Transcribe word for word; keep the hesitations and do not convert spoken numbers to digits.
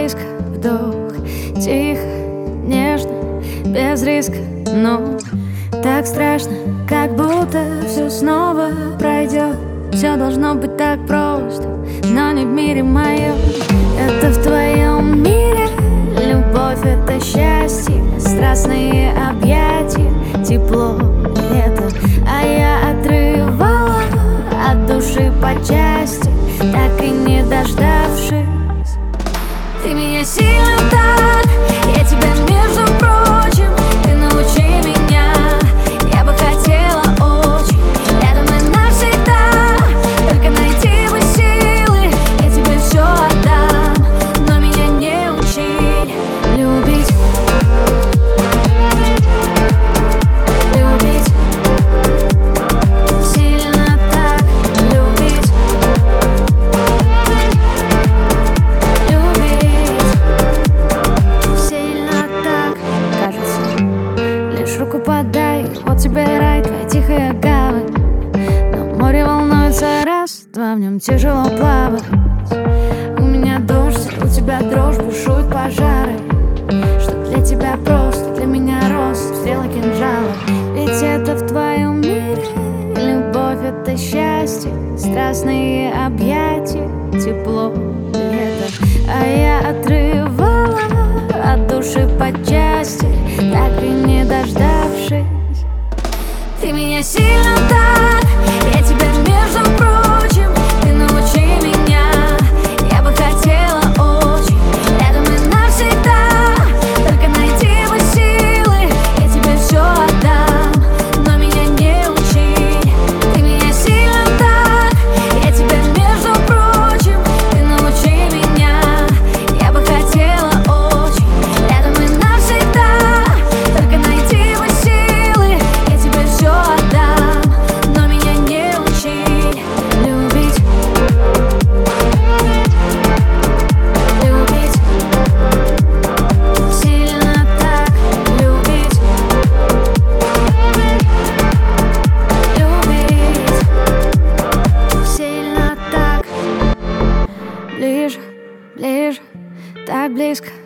близко, вдох, тихо, нежно, без риска, но так страшно, как будто все снова пройдет. Все должно быть так просто, но не в мире моем. Это в твоем мире любовь — это счастье, страстные объятия, тепло, лето. А я отрывала от души по части, так и не дождавшись. Ты меня сильно так, я тебя, между прочим, ты научи меня. Я бы хотела очень рядом и навсегда, только найти бы силы, я тебе все отдам, но меня не учи любить. Любить сильно так, любить. Руку подай, вот тебе рай, твоя тихая гавань. Но море волнуется раз, два, в нем тяжело плавать. У меня дождь, у тебя дрожь, бушуют пожары. Что для тебя просто, для меня рост, стрела кинжала. Ведь это в твоем мире любовь — это счастье, страстные объятия, тепло, лето. А я отрывала от души по части, так и не дождавшись. Ты меня сильно так, я тебя, между прочим, ты научи меня. Я бы хотела очень рядом и навсегда, только найти бы силы, я тебе все отдам, но меня не учи. Ты меня сильно так, я тебя, между прочим, ты научи меня. Я бы хотела очень рядом и навсегда, только найти бы силы, я тебе все отдам, но меня не учи любить. Любить сильно так, любить. Любить сильно так. Ближе, ближе, так близко.